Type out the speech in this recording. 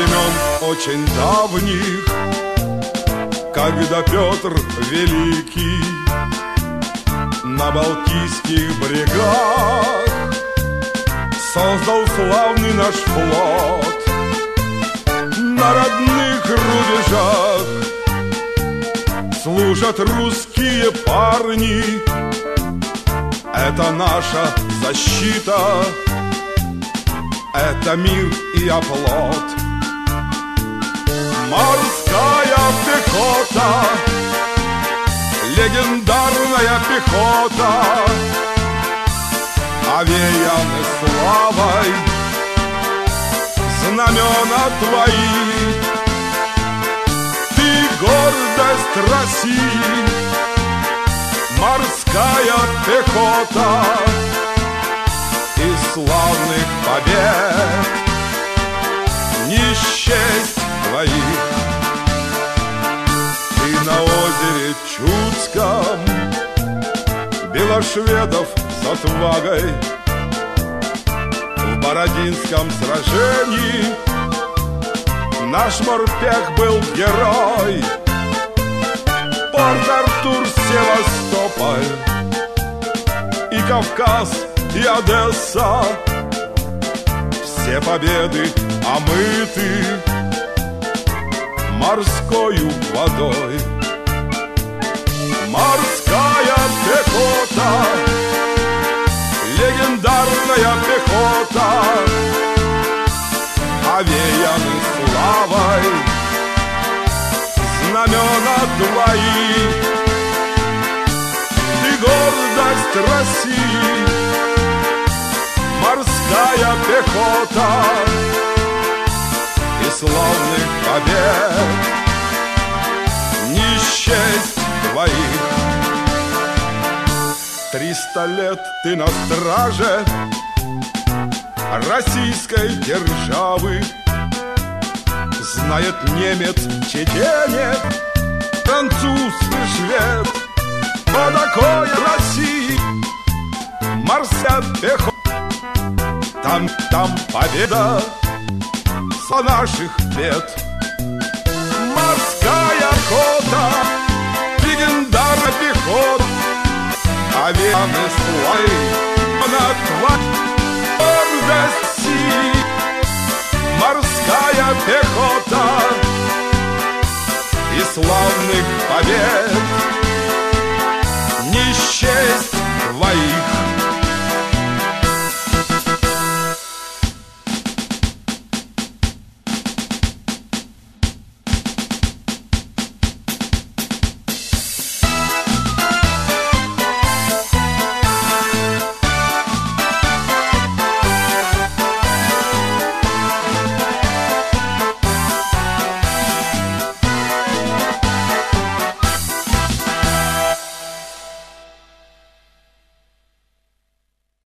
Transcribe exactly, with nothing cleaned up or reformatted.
времен очень давних, когда Петр Великий на Балтийских берегах создал славный наш флот. На родных рубежах служат русские парни. Это наша защита, это мир и оплот. Морская пехота, легендарная пехота, овеяны славой знамена твои. Ты гордость России, морская пехота, из славных побед не счесть твоих. Ты на озере Чудском белошведов с отвагой, в Бородинском сражении наш морпех был герой. Порт-Артур, Севастополь и Кавказ, и Одесса, все победы омыты морскою водой. Морская пехота, легендарная пехота, овеяны славой знамена твои. Ты гордость России, морская пехота, и славных побед не счесть твоих. Триста лет ты на страже российской державы. Знает немец, чеченец, француз и швед, кто такое России морская пехота. Там, там победа со наших бед. Морская пехота, легендарная пехота, овеяны славой на твоей гордости. Морская пехота,